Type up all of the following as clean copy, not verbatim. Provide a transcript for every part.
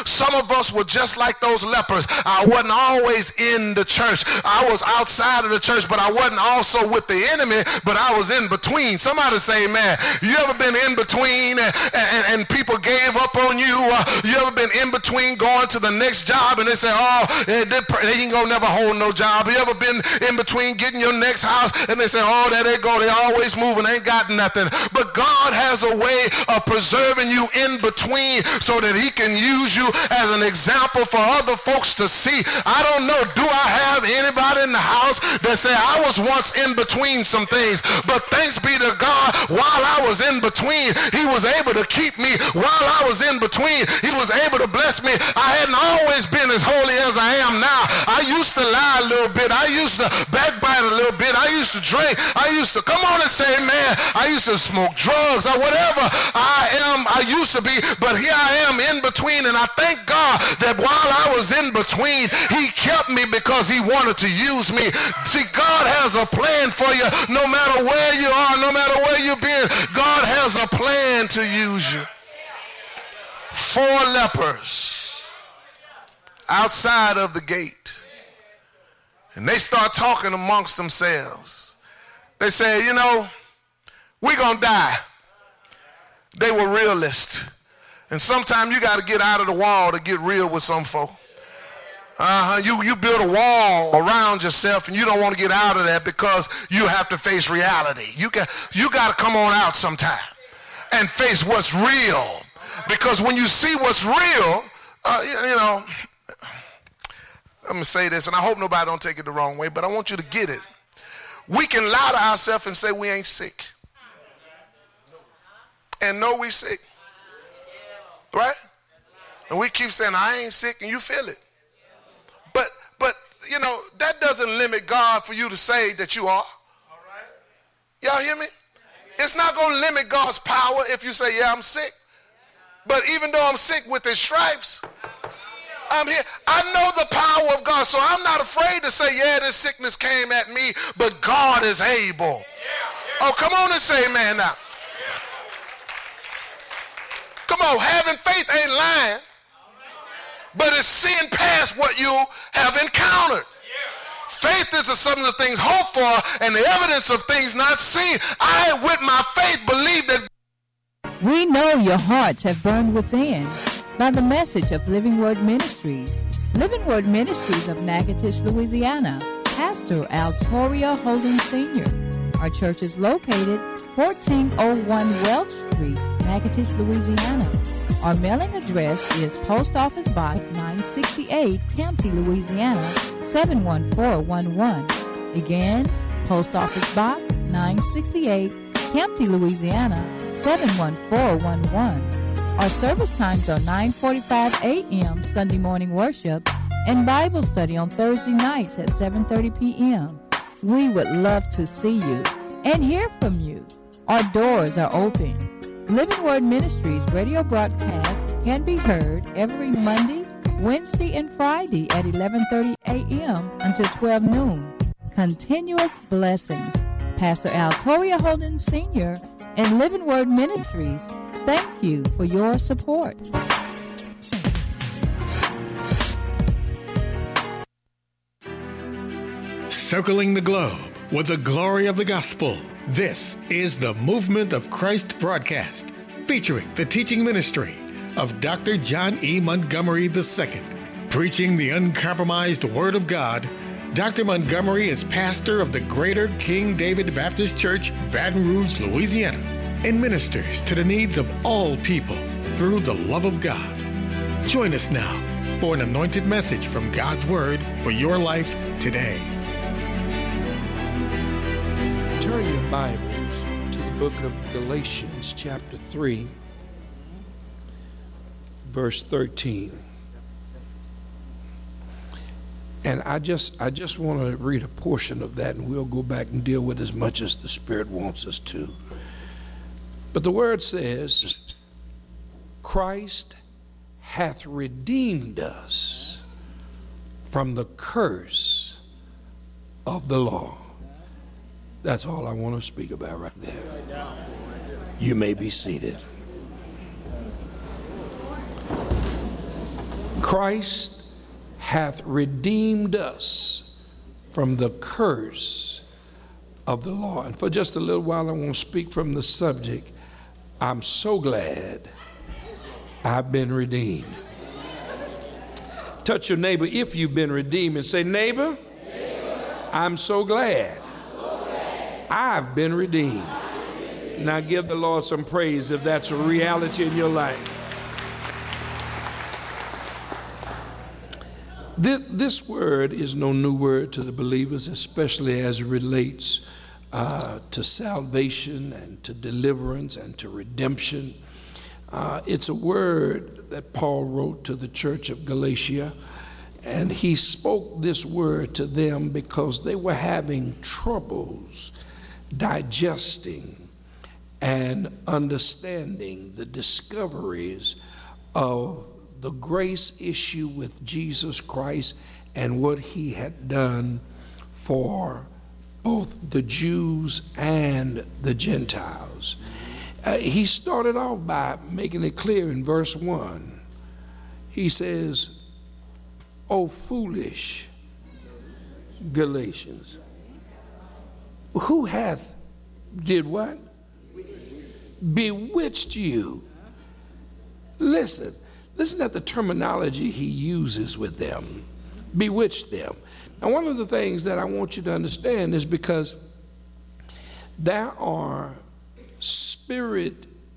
Some of us were just like those lepers. I wasn't always in the church. I was outside of the church, but I wasn't also with the enemy, but I was in between. Somebody say, man, you ever been in between and people gave up on you? You ever been in between going to the next job and they say, oh, they ain't gonna never hold no job? You ever been in between getting your next house and they say, oh, there they go, they always moving, ain't got nothing? But God has a way of preserving you in between so that he can use you as an example for other folks to see. I don't know, do I have anybody in the house that say, I was once in between some things, but thanks be to God, while I was in between, he was able to keep me. While I was in between, he was able to bless me. I hadn't always been as holy as I am now. I used to lie a little bit. I used to backbite a little bit. I used to drink. I used to, come on and say, man, I used to smoke drugs or whatever I used to be, but here I am in between, and I thank God that while I was in between, he kept me because he wanted to use me. See, God has a plan for you no matter where you are, no matter where you've been. God has a plan to use you. 4 lepers outside of the gate, and they start talking amongst themselves. They say, you know, we're gonna die. They were realists, and sometimes you got to get out of the wall to get real with some folk. You build a wall around yourself, and you don't want to get out of that because you have to face reality. You got to come on out sometime and face what's real, because when you see what's real, you know, I'm going to say this, and I hope nobody don't take it the wrong way, but I want you to get it. We can lie to ourselves and say we ain't sick, and know we sick, right? And we keep saying I ain't sick, and you feel it. But you know, that doesn't limit God for you to say that you are. Y'all hear me? It's not going to limit God's power if you say, yeah, I'm sick. But even though I'm sick with his stripes, I'm here. I know the power of God, so I'm not afraid to say, yeah, this sickness came at me, but God is able. Oh, come on and say amen now. Come on, having faith ain't lying, but it's seeing past what you have encountered. Faith is the substance of things hoped for and the evidence of things not seen. I, with my faith, believe that. We know your hearts have burned within by the message of Living Word Ministries. Living Word Ministries of Natchitoches, Louisiana. Pastor Altoria Holden Sr. Our church is located 1401 Welch Street, Natchitoches, Louisiana. Our mailing address is Post Office Box 968, Campty, Louisiana 71411. Again, Post Office Box 968, Campty, Louisiana 71411. Our service times are 9:45 a.m. Sunday morning worship and Bible study on Thursday nights at 7:30 p.m. We would love to see you and hear from you. Our doors are open. Living Word Ministries radio broadcast can be heard every Monday, Wednesday, and Friday at 11:30 a.m. until 12 noon. Continuous blessings. Pastor Altoria Holden Sr. and Living Word Ministries, thank you for your support. Circling the globe with the glory of the gospel. This is the Movement of Christ broadcast, featuring the teaching ministry of Dr. John E. Montgomery II. Preaching the uncompromised Word of God, Dr. Montgomery is pastor of the Greater King David Baptist Church, Baton Rouge, Louisiana, and ministers to the needs of all people through the love of God. Join us now for an anointed message from God's Word for your life today. Turn your Bibles to the book of Galatians, chapter 3, verse 13. And I just want to read a portion of that, and we'll go back and deal with as much as the Spirit wants us to. But the word says, Christ hath redeemed us from the curse of the law. That's all I want to speak about right there. You may be seated. Christ hath redeemed us from the curse of the law. And for just a little while, I want to speak from the subject. I'm so glad I've been redeemed. Touch your neighbor if you've been redeemed and say, neighbor, I'm so glad I've been redeemed. Now give the Lord some praise if that's a reality in your life. This word is no new word to the believers, especially as it relates to salvation and to deliverance and to redemption. It's a word that Paul wrote to the church of Galatia, and he spoke this word to them because they were having troubles digesting and understanding the discoveries of the grace issue with Jesus Christ and what he had done for both the Jews and the Gentiles. He started off by making it clear in verse 1. He says, "O foolish Galatians, who hath did what? Bewitched you." Listen at the terminology he uses with them. Bewitched them. Now, one of the things that I want you to understand is because there are spirit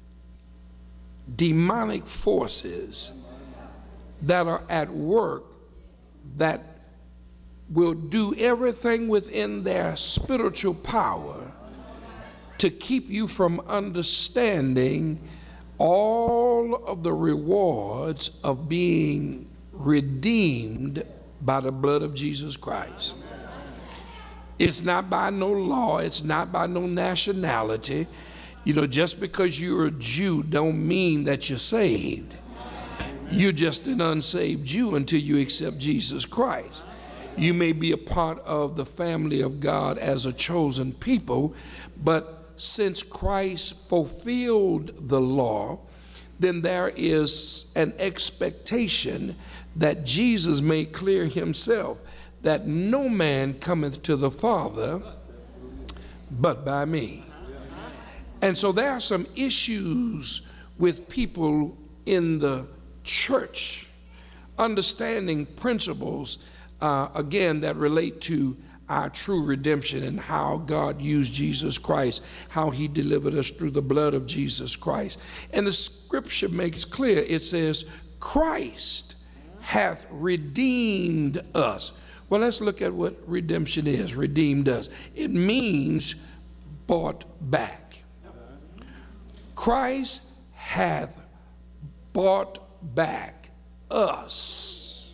demonic forces that are at work that will do everything within their spiritual power to keep you from understanding all of the rewards of being redeemed by the blood of Jesus Christ. It's not by no law, it's not by no nationality. You know, just because you're a Jew don't mean that you're saved. You're just an unsaved Jew until you accept Jesus Christ. You may be a part of the family of God as a chosen people, but since Christ fulfilled the law, then there is an expectation that Jesus made clear himself that no man cometh to the Father but by me. And so there are some issues with people in the church understanding principles, again, that relate to our true redemption and how God used Jesus Christ, how he delivered us through the blood of Jesus Christ. And the scripture makes clear, it says, Christ hath redeemed us. Well, let's look at what redemption is, redeemed us. It means bought back. Christ hath bought back us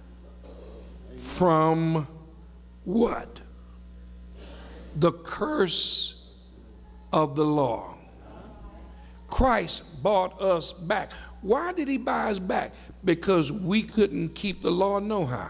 from what? The curse of the law. Christ bought us back. Why did he buy us back? Because we couldn't keep the law no how.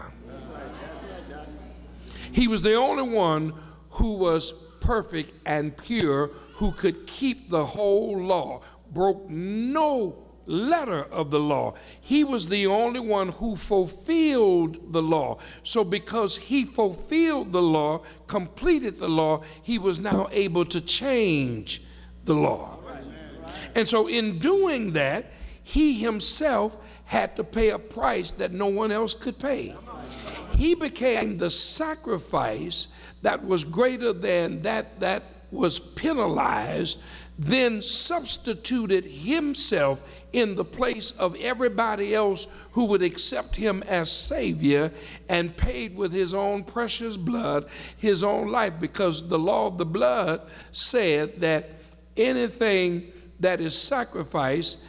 He was the only one who was perfect and pure, who could keep the whole law, broke no letter of the law. He was the only one who fulfilled the law. So because he fulfilled the law, completed the law, he was now able to change the law. And so in doing that, he himself had to pay a price that no one else could pay. He became the sacrifice that was greater than that was penalized, then substituted himself in the place of everybody else who would accept him as Savior, and paid with his own precious blood, his own life, because the law of the blood said that anything that is sacrificed,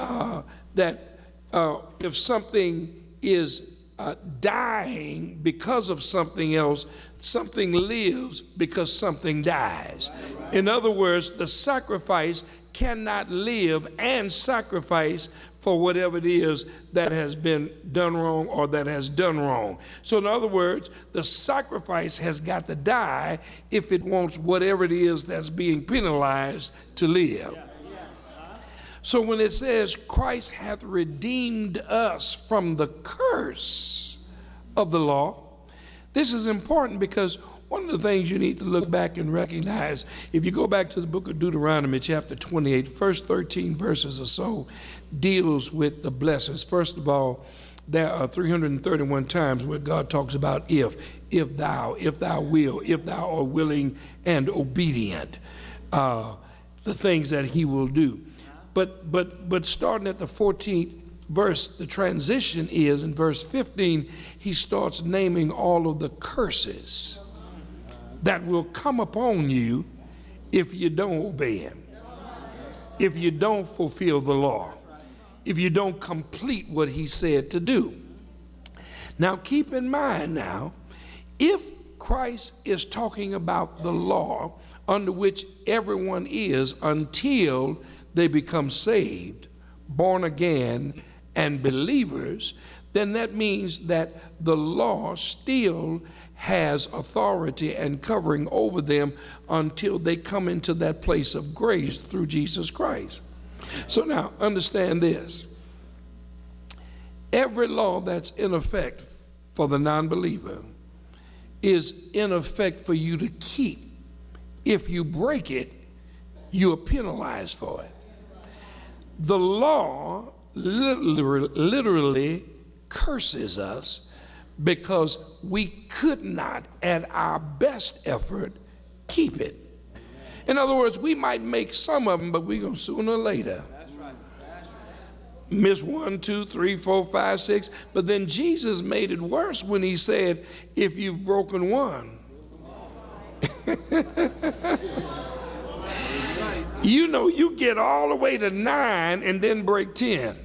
if something is dying because of something else, something lives because something dies. In other words, the sacrifice cannot live and sacrifice for whatever it is that has been done wrong or that has done wrong. So in other words, the sacrifice has got to die if it wants whatever it is that's being penalized to live. So when it says Christ hath redeemed us from the curse of the law, this is important because one of the things you need to look back and recognize, if you go back to the book of Deuteronomy chapter 28, first 13 verses or so deals with the blessings. First of all, there are 331 times where God talks about if thou will, if thou art willing and obedient, the things that he will do. But starting at the 14th verse, the transition is in verse 15, he starts naming all of the curses that will come upon you if you don't obey him, if you don't fulfill the law, if you don't complete what he said to do. Now keep in mind now, if Christ is talking about the law under which everyone is until they become saved, born again, and believers, then that means that the law still has authority and covering over them until they come into that place of grace through Jesus Christ. So now understand this. Every law that's in effect for the non-believer is in effect for you to keep. If you break it, you are penalized for it. The law literally curses us because we could not, at our best effort, keep it. In other words, we might make some of them, but we're going to sooner or later miss 1, 2, 3, 4, 5, 6. But then Jesus made it worse when he said, if you've broken one, you know, you get all the way to 9 and then break 10.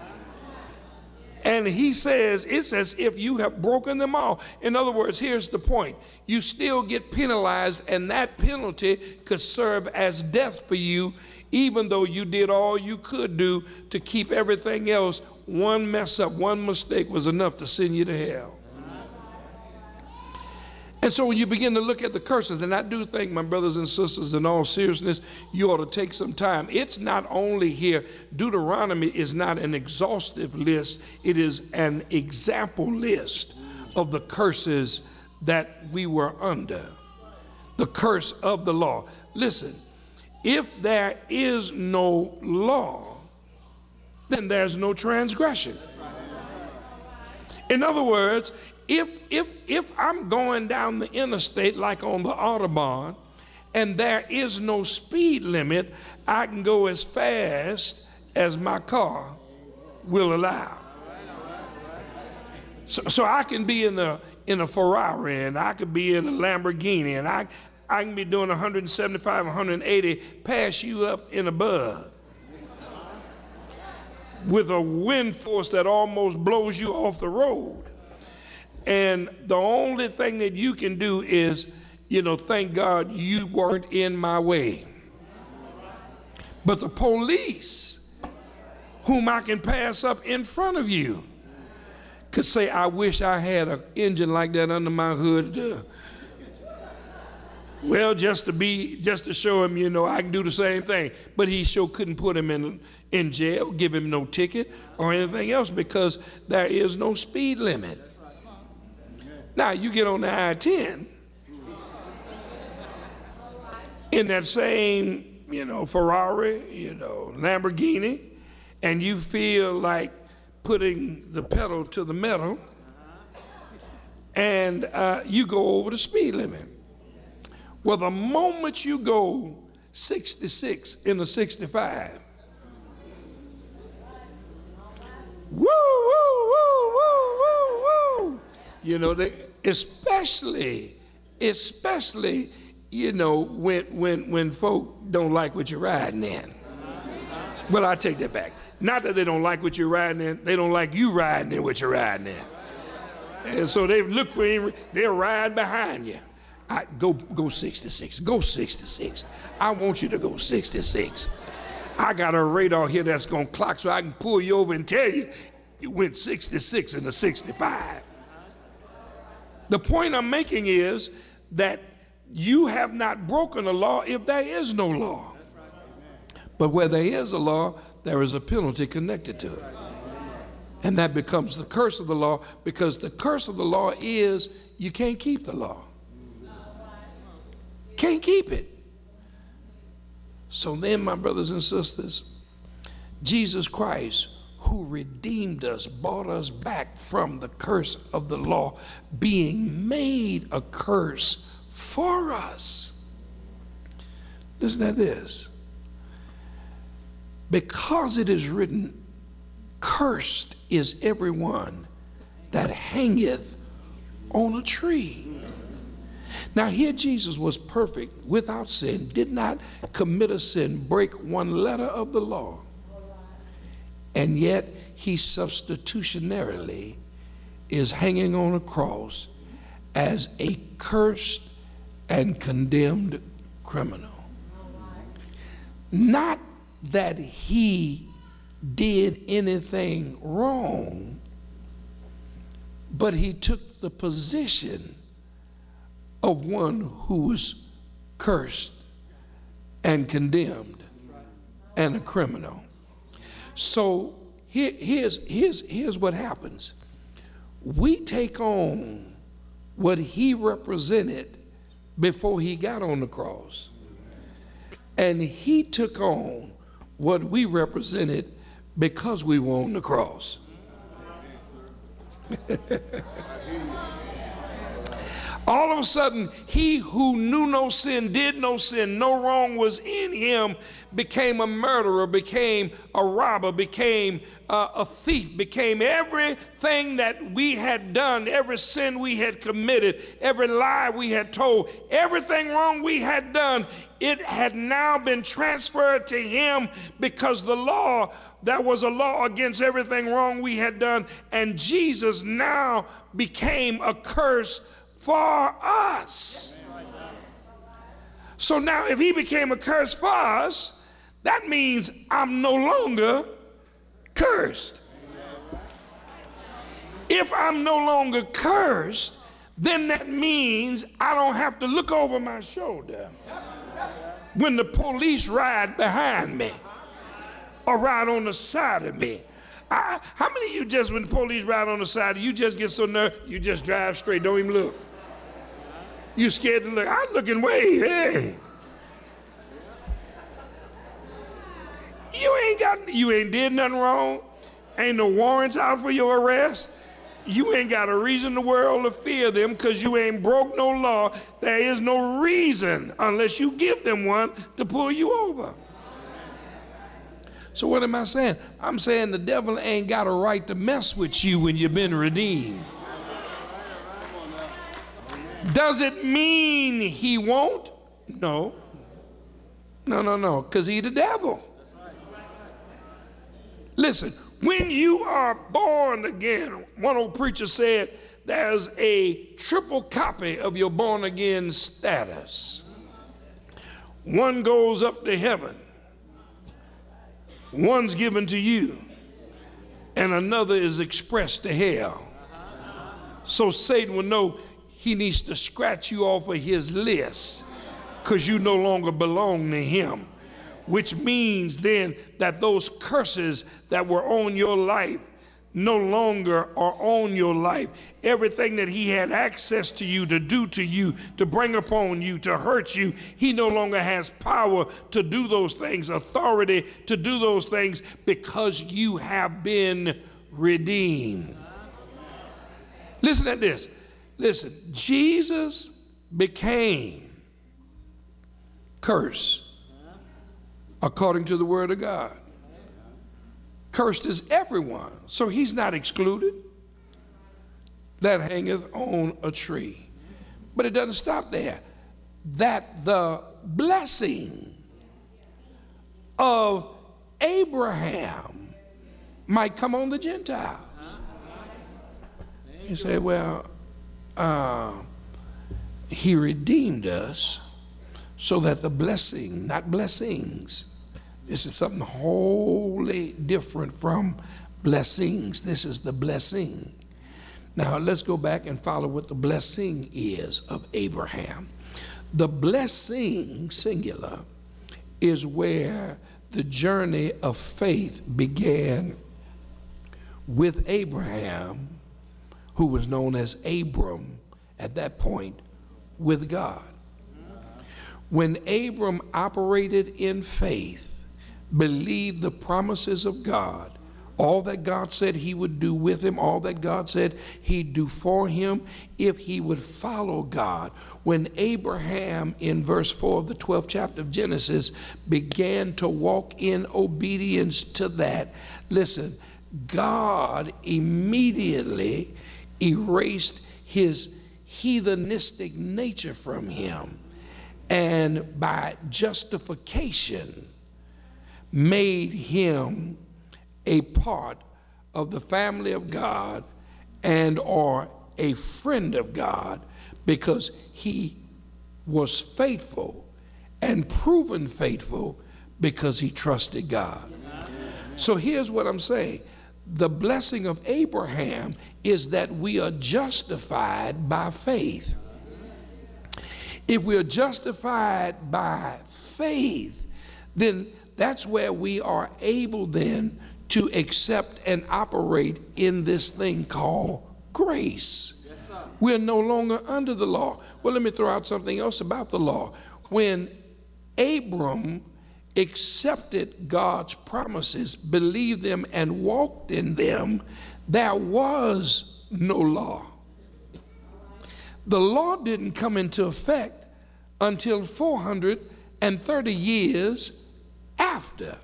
And he says, it's as if you have broken them all. In other words, here's the point. You still get penalized, and that penalty could serve as death for you, even though you did all you could do to keep everything else. One mess up, one mistake was enough to send you to hell. And so when you begin to look at the curses, and I do think, my brothers and sisters, in all seriousness, you ought to take some time. It's not only here, Deuteronomy is not an exhaustive list, it is an example list of the curses that we were under, the curse of the law. Listen, if there is no law, then there's no transgression. In other words, if I'm going down the interstate like on the Autobahn and there is no speed limit, I can go as fast as my car will allow. So I can be in a Ferrari, and I could be in a Lamborghini, and I can be doing 175, 180, pass you up in a bug with a wind force that almost blows you off the road. And the only thing that you can do is, thank God you weren't in my way. But the police, whom I can pass up in front of you, could say, I wish I had an engine like that under my hood. Well, just to show him, I can do the same thing. But he sure couldn't put him in jail, give him no ticket or anything else, because there is no speed limit. Now, you get on the I-10 in that same, Ferrari, Lamborghini, and you feel like putting the pedal to the metal, and you go over the speed limit. Well, the moment you go 66 in a 65, woo, woo, woo, woo, woo, woo. Especially, when folk don't like what you're riding in. Well, I take that back. Not that they don't like what you're riding in, they don't like you riding in what you're riding in. And so they look for him, they'll ride behind you. Go 66, go 66. I want you to go 66. I got a radar here that's gonna clock so I can pull you over and tell you went 66 in a 65. The point I'm making is that you have not broken a law if there is no law. But where there is a law, there is a penalty connected to it. And that becomes the curse of the law, because the curse of the law is you can't keep the law. Can't keep it. So then, my brothers and sisters, Jesus Christ, who redeemed us, bought us back from the curse of the law, being made a curse for us. Listen to this. Because it is written, cursed is everyone that hangeth on a tree. Now here Jesus was perfect, without sin, did not commit a sin, break one letter of the law. And yet he substitutionarily is hanging on a cross as a cursed and condemned criminal. Not that he did anything wrong, but he took the position of one who was cursed and condemned and a criminal. So here's what happens. We take on what he represented before he got on the cross, and he took on what we represented because we were on the cross. All of a sudden, he who knew no sin, did no sin, no wrong was in him, became a murderer, became a robber, became a thief, became everything that we had done, every sin we had committed, every lie we had told, everything wrong we had done. It had now been transferred to him, because the law, that was a law against everything wrong we had done, and Jesus now became a curse for us. So now if he became a curse for us, that means I'm no longer cursed. If I'm no longer cursed, then that means I don't have to look over my shoulder when the police ride behind me or ride on the side of me. How many of you just, when the police ride on the side, you just get so nervous, you just drive straight, don't even look? You scared to look. I'm looking way, hey. You ain't did nothing wrong. Ain't no warrants out for your arrest. You ain't got a reason in the world to fear them, because you ain't broke no law. There is no reason, unless you give them one, to pull you over. So what am I saying? I'm saying the devil ain't got a right to mess with you when you've been redeemed. Does it mean he won't? No. No, because he's the devil. Listen, when you are born again, one old preacher said there's a triple copy of your born again status. One goes up to heaven, one's given to you, and another is expressed to hell. So Satan will know he needs to scratch you off of his list, because you no longer belong to him, which means then that those curses that were on your life no longer are on your life. Everything that he had access to you, to do to you, to bring upon you, to hurt you, he no longer has power to do those things, authority to do those things, because you have been redeemed. Listen at this. Listen, Jesus became cursed according to the word of God. Cursed is everyone, so he's not excluded, that hangeth on a tree. But it doesn't stop there. That the blessing of Abraham might come on the Gentiles. You say, well, he redeemed us so that the blessing, not blessings, this is something wholly different from blessings. This is the blessing. Now let's go back and follow what the blessing is of Abraham. The blessing, singular, is where the journey of faith began with Abraham, who was known as Abram at that point, with God. When Abram operated in faith, believed the promises of God, all that God said he would do with him, all that God said he'd do for him, if he would follow God. When Abraham, in verse 4 of the 12th chapter of Genesis, began to walk in obedience to that, listen, God immediately erased his heathenistic nature from him, and by justification made him a part of the family of God and or a friend of God, because he was faithful and proven faithful because he trusted God. So here's what I'm saying. The blessing of Abraham is that we are justified by faith. If we are justified by faith, then that's where we are able then to accept and operate in this thing called grace. Yes, we're no longer under the law. Well, let me throw out something else about the law. When Abram accepted God's promises, believed them, and walked in them, there was no law. The law didn't come into effect until 430 years after.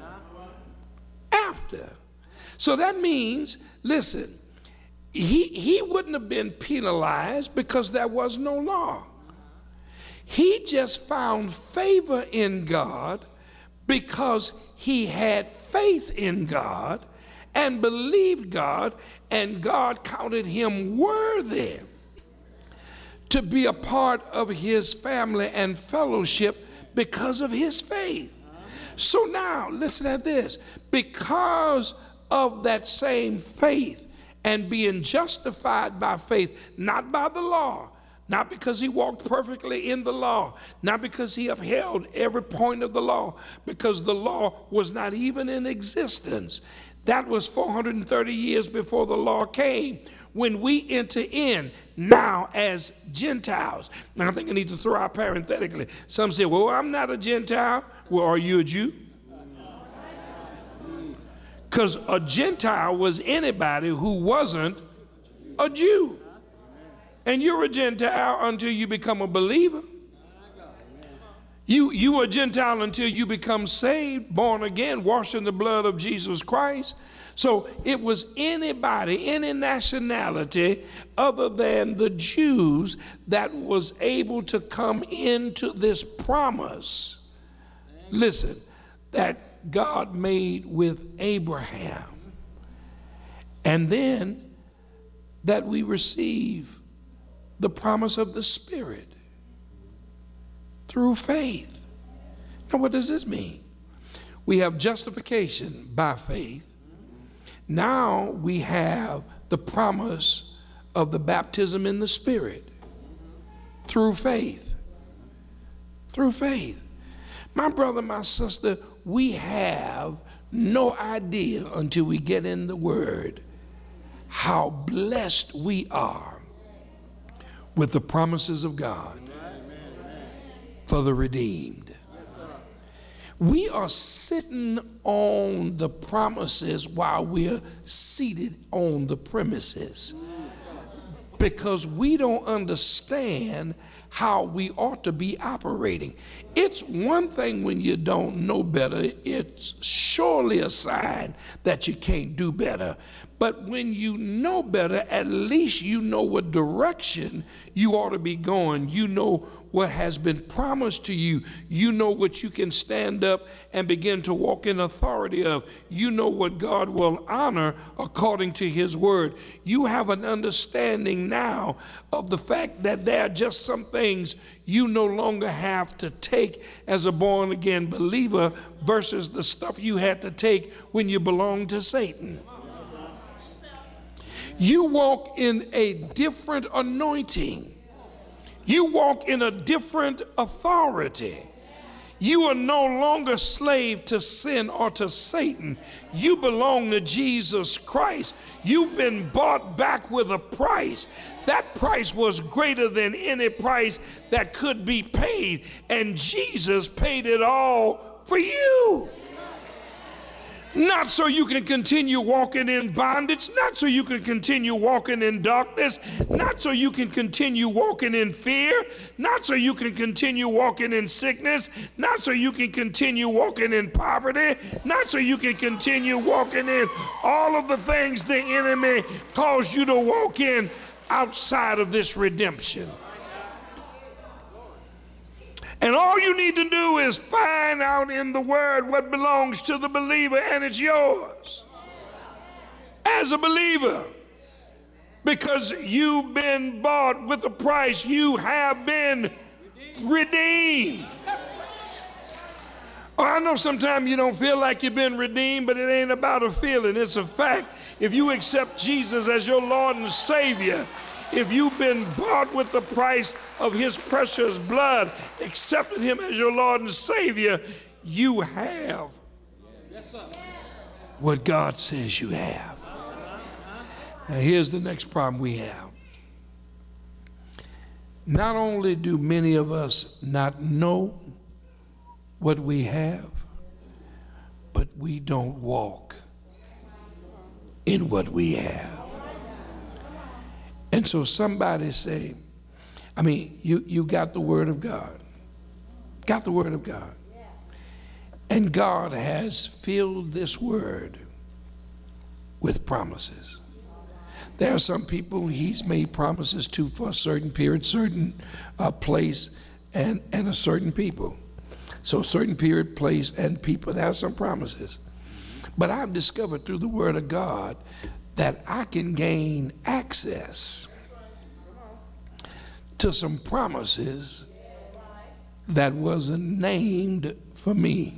So that means, listen, he wouldn't have been penalized because there was no law. He just found favor in God because he had faith in God and believed God, and God counted him worthy to be a part of his family and fellowship because of his faith. So now, listen at this. Because of that same faith and being justified by faith, not by the law, not because he walked perfectly in the law, not because he upheld every point of the law, because the law was not even in existence. That was 430 years before the law came. When we enter in now as Gentiles, now I think I need to throw out parenthetically. Some say, well, I'm not a Gentile. Well, are you a Jew? Because a Gentile was anybody who wasn't a Jew. And you're a Gentile until you become a believer. You are a Gentile until you become saved, born again, washed in the blood of Jesus Christ. So it was anybody, any nationality other than the Jews that was able to come into this promise. Listen, that God made with Abraham. And then that we receive the promise of the Spirit through faith. Now, what does this mean? We have justification by faith. Now we have the promise of the baptism in the Spirit through faith. Through faith. My brother, my sister, we have no idea until we get in the Word how blessed we are with the promises of God for the redeemed. We are sitting on the promises while we're seated on the premises because we don't understand how we ought to be operating. It's one thing when you don't know better. It's surely a sign that you can't do better. But when you know better, at least you know what direction you ought to be going. You know what has been promised to you. You know what you can stand up and begin to walk in authority of. You know what God will honor according to his word. You have an understanding now of the fact that there are just some things you no longer have to take as a born again believer versus the stuff you had to take when you belonged to Satan. You walk in a different anointing. You walk in a different authority. You are no longer slave to sin or to Satan. You belong to Jesus Christ. You've been bought back with a price. That price was greater than any price that could be paid. And Jesus paid it all for you. Not so you can continue walking in bondage, not so you can continue walking in darkness, not so you can continue walking in fear, not so you can continue walking in sickness, not so you can continue walking in poverty, not so you can continue walking in all of the things the enemy caused you to walk in outside of this redemption. And all you need to do is find out in the Word what belongs to the believer, and it's yours as a believer, because you've been bought with a price. You have been redeemed. Oh, I know sometimes you don't feel like you've been redeemed, but it ain't about a feeling. It's a fact. If you accept Jesus as your Lord and Savior, if you've been bought with the price of his precious blood, accepted him as your Lord and Savior, you have what God says you have. Now here's the next problem we have. Not only do many of us not know what we have, but we don't walk in what we have. And so somebody say, you got the Word of God. Got the Word of God. And God has filled this Word with promises. There are some people he's made promises to for a certain period, certain place, and a certain people. So certain period, place, and people. There are some promises. But I've discovered through the Word of God that I can gain access to some promises that wasn't named for me.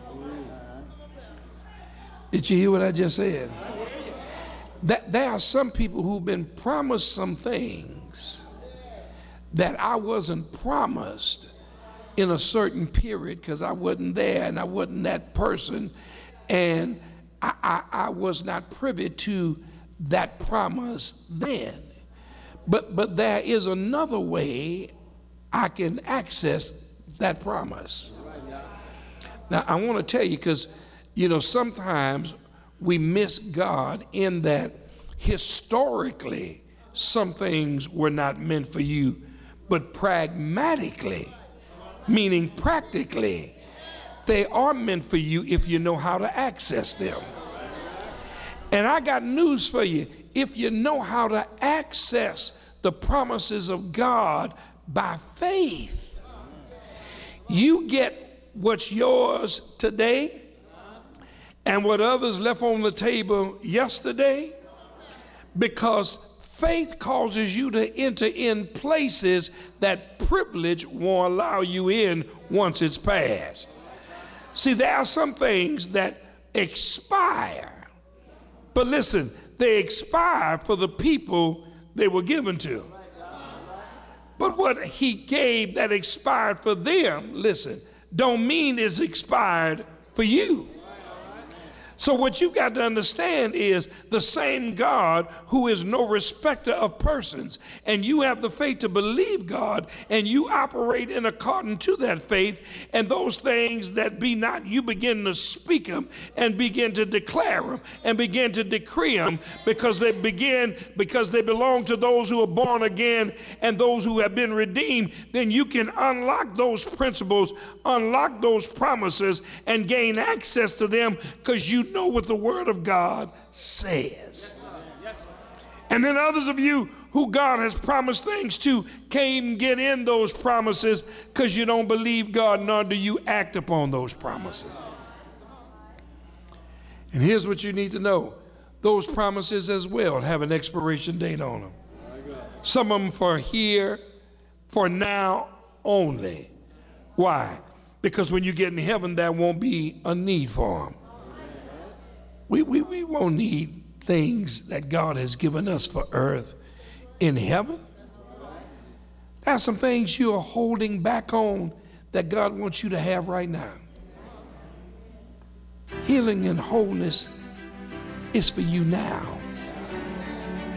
Did you hear what I just said? That there are some people who've been promised some things that I wasn't promised in a certain period because I wasn't there and I wasn't that person, and I was not privy to that promise then. But there is another way I can access that promise. Now I want to tell you, because sometimes we miss God in that historically some things were not meant for you, but pragmatically, meaning practically, they are meant for you if you know how to access them. And I got news for you. If you know how to access the promises of God by faith, you get what's yours today and what others left on the table yesterday, because faith causes you to enter in places that privilege won't allow you in once it's passed. See, there are some things that expire. But listen, they expire for the people they were given to. But what he gave that expired for them, listen, don't mean it's expired for you. So what you got to understand is the same God who is no respecter of persons, and you have the faith to believe God, and you operate in according to that faith, and those things that be not, you begin to speak them and begin to declare them and begin to decree them, because they belong to those who are born again and those who have been redeemed. Then you can unlock those principles, unlock those promises, and gain access to them, because you know what the Word of God says. And then others of you who God has promised things to can't even get in those promises because you don't believe God, nor do you act upon those promises. And here's what you need to know. Those promises as well have an expiration date on them. Some of them for here, for now only. Why? Because when you get in heaven, there won't be a need for them. We won't need things that God has given us for earth in heaven. There are some things you are holding back on that God wants you to have right now. Healing and wholeness is for you now.